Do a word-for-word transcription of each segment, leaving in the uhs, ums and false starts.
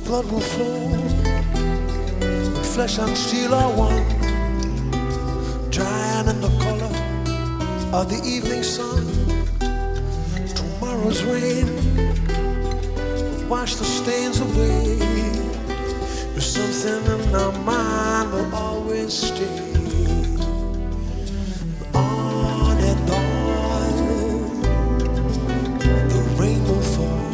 blood will flow, but flesh and steel are one, drying in the color of the evening sun. Tomorrow's rain will wash the stains away. There's something in our mind will always stay. On and on, the rain will fall.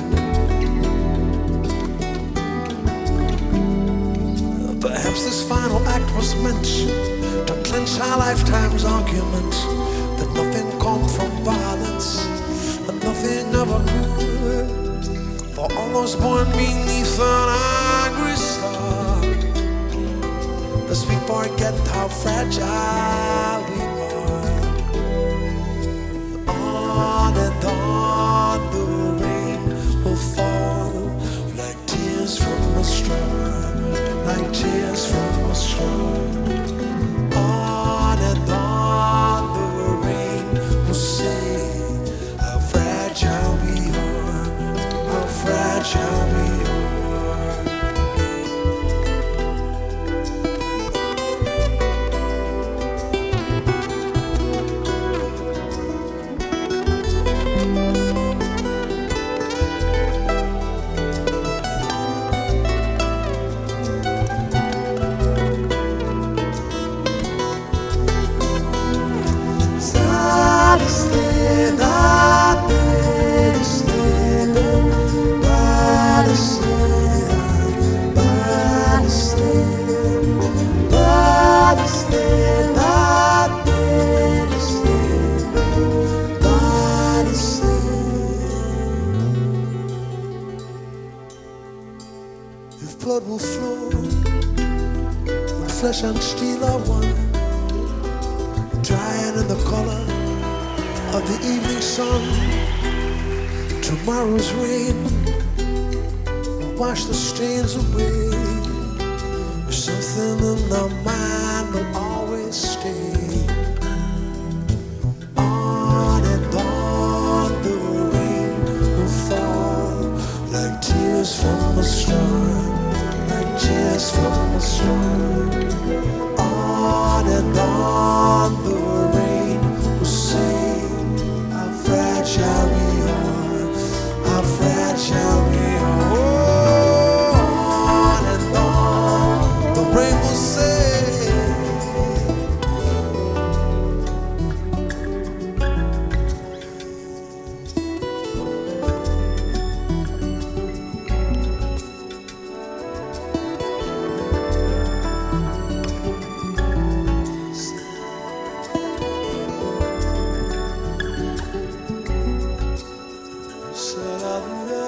Perhaps this final act was meant to clench our lifetime's argument that nothing comes from violence and nothing ever could. For all those born beneath an angry star, lest we forget how fragile we are. On and on the rain will fall like tears from a straw, like tears from a straw. On and on the rain will say how fragile we are, how fragile we are. If blood will flow, when flesh and steel are one, drying in the color of the evening sun, tomorrow's rain will wash the stains away. There's something in the mind will always stay. On and on the rain will fall like tears from a star, like tears from a star. On and on the rain will say how fragile we are, how fragile we are. On and on the rain will say. Sa-la-la-la.